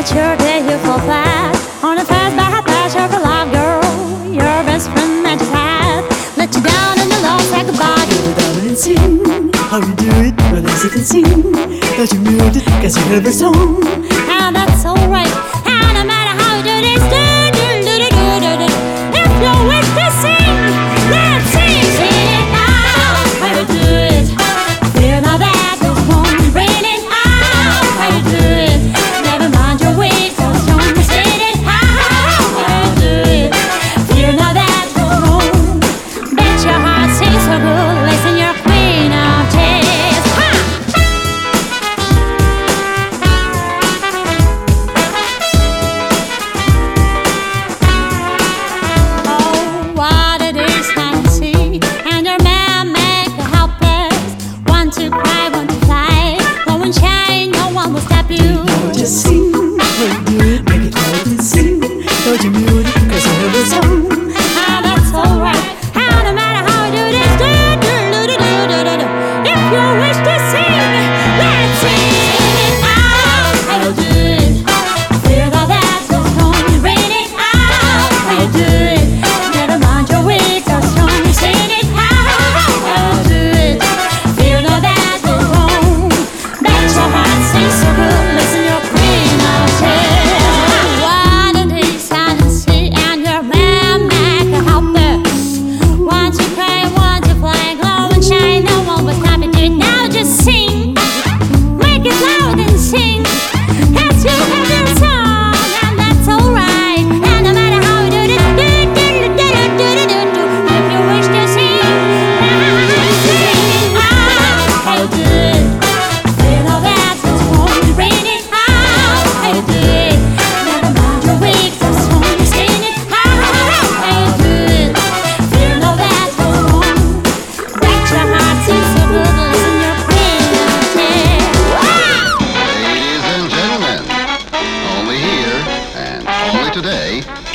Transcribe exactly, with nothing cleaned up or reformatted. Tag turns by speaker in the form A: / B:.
A: sure that you fall flat on a fast bad patch of a love girl. Your best friend meant to have let you down in the love sack goodbye.
B: Go down and sing how you do it, well as you can sing. Don't you mute it, cause you have a song.
A: And that's alright. And no matter how you do this, do do do do do do do. If you wish to sing, let's sing. Sing it now, how you do it. Feel now that there's one, bring it out, how you do it. Never mind your weak or strong, sing it out, how you do it. Feel now that there's one. Bet your heart sings so good, listen your queen of tears. Ha! Oh, what it is fancy, and your man make the helpless. Want to cry, want to fly. No one shine, no one will stop you.
B: Now just sing how you do it, make it loud and sing. Don't you mute it, cause you have a song.
A: Ah, that's alright. And no matter how you do this, do do do do do do do do. If you wish to sing, let's sing it out. How you do it? Feel that that's so strong. Bring it out. How you do it? Never mind your weak or strong. Sing it out. How you do it? Feel that that's so wrong. Bet your heart sings so good. Listen, your queen of tears. What it is fancy, and your man make a helpless. Want to cry, want to fly, glow and shine. No one will stop you. Do it now. Just sing, make it loud and sing. Yes, you have your song, and that's alright. And no matter how you do it, do do do do do do do do. If you wish to sing, let's sing out. How you do it? Feel all that's what's wrong. Bring it out. How you do it? Never mind your weak or strong. Sing it out. How you do it? Feel all that's what's wrong. Bet your heart sings so good. Listen, your queen of tears. Wow!
C: Ladies and gentlemen, only here and only today